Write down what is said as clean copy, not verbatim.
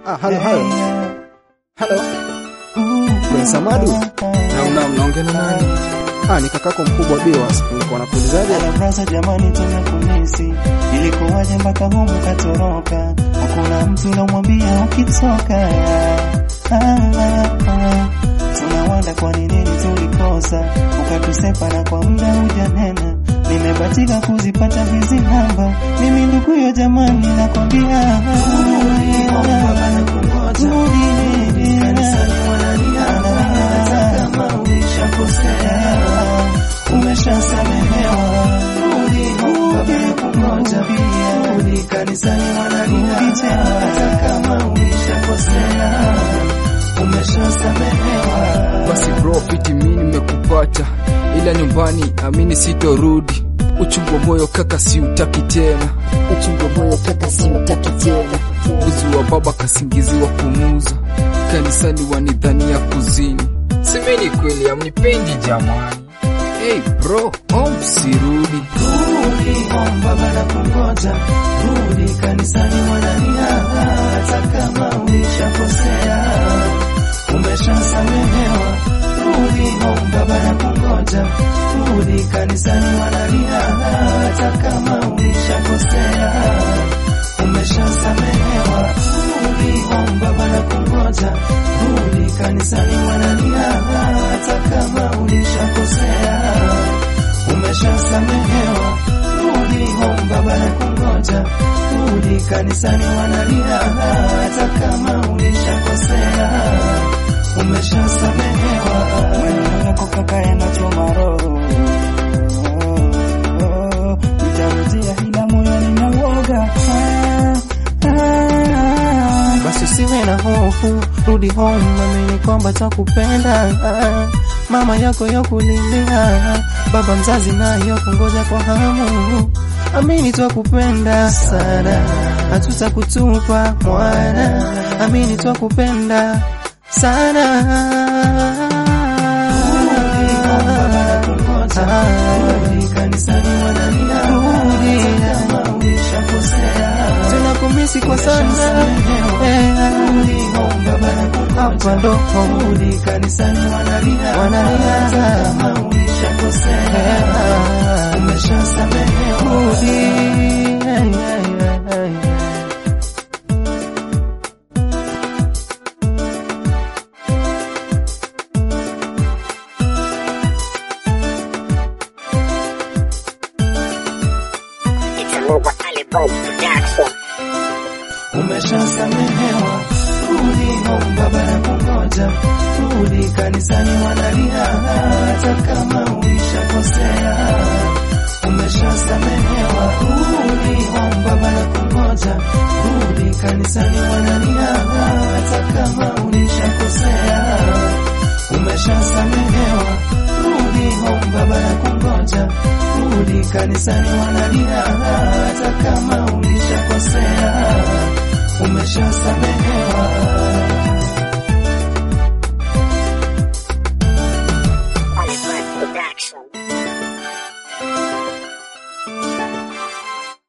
Hello. Kwa Samadu. Unaongea na nani? Ni kakako mkubwa Biwas. Nilikuwa nakuulizaje? Brother jamani tunakumisi. Ilikuwaje mpaka humu katoroka? Hakuna mtu unamwambia ukitoka. Tunawanda kwa nini tulikosa? Ukatusepa na kwa muda hujanena. Nimebatika kuzipata hizi namba. Mimi ndugu yo jamani nakwambia. Baba nakungoja. Kanisani wananiambia kama ulishakosea. Umeshasamehewa. Baba nakungoja. Rudi kanisani wananiambia kama ulishakosea. Umeshasamehewa. Basi bro, fiti mimi nimekupata, ila nyumbani amini sitorudi. Uchungu moyo kaka si utaki tena. Uzi wa baba kasingiziwa kumuza. Kanisani wanidhania kuzini. Semeni kweli amnipendi jamani. Hey bro, sirudi. Rudi home baba nakungoja. Rudi kanisani wananiambia hata kama ulishakosea. Umeshasamehewa. Rudi home baba nakungoja. Rudi kanisani wananiambia hata kama ulishakosea. Umeshasamehewa. Rudi home baba nakungoja. Rudi kanisani wananiambia hata kama ulishakosea. Umeshasamehewa. Rudi home baba nakungoja. Rudi kanisani wananiambia hata kama ulishakosea. Umeshasamehewa. Mwenye yako kaka yanachoma roho. Nitarudia ila moyoni na uoga. Basi usiwe na hofu. Rudi home amini kwamba takupenda. Mama yako yakulilia. Baba mzazi nayo kungoja kwa hamu. Amini twakupenda sana. Hatutakutupa mwana. Amini twakupenda sana. Rudi kanisani wananiambia kama ulishakosea. Tunakumisi kwa sana. Rudi home baba nakungoja. Rudi kanisani wananiambia kama ulishakosea. Umeshasamehewa. Umeshasamehewa. Rudi home baba nakungoja. Rudi kanisani wananiambia hata kama ulishakosea. Umeshasamehewa. Rudi home baba nakungoja. Rudi kanisani wananiambia hata kama ulishakosea. Umeshasamehewa. Rudi home baba nakungoja. Rudi kanisani wananiambia hata kama ulishakosea. Umeshasamehewa.